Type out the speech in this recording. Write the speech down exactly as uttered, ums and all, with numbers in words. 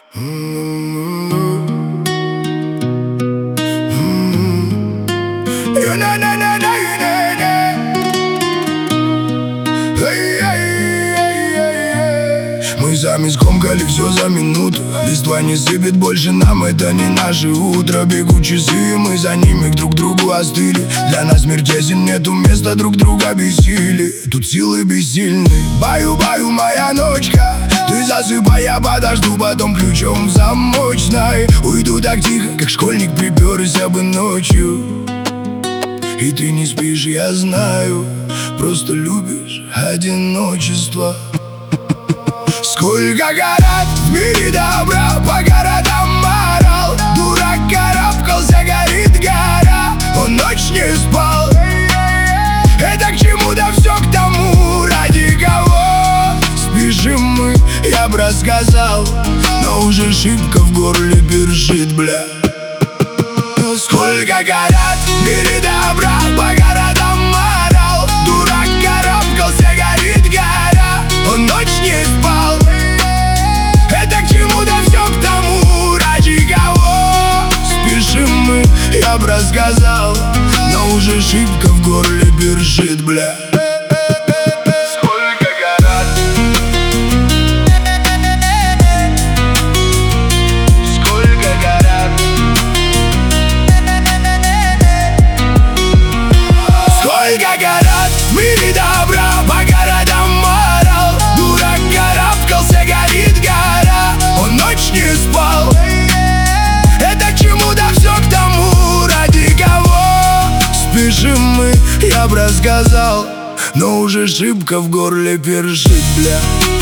Мы сами скомкали все за минуту. Листва не сыпет больше, нам это не наше утро. Бегут часы, мы за ними к друг другу остыли. Для нас мир тесен, нету места друг друга бессили. Тут силы бессильны. Баю-баю, моя ночка, ты засыпай, я подожду, потом ключом в замочной. Уйду так тихо, как школьник приперся бы ночью. И ты не спишь, я знаю, просто любишь одиночество. Сколько город в мире добра, по городам орал. Дурак карабкался, горит гора, он ночь не спал. Это к чему, да все к тому, ради кого спешим мы, я б рассказал, но уже шибко в горле першит, бля. Сколько город в мире добра, по городам орал. Дурак карабкался, горит гора, он ночь не спал. Это к чему, да все к тому, ради кого спешим мы, я б рассказал, но уже шибко в горле першит, бля. Сколько город, сколько город, сколько город в мире добра, по городам орал. Дурак карабкался, горит гора, он ночь не спал. Это к чему, да все к тому, ради кого спешим мы, я б рассказал, но уже шибко в горле першит, бля.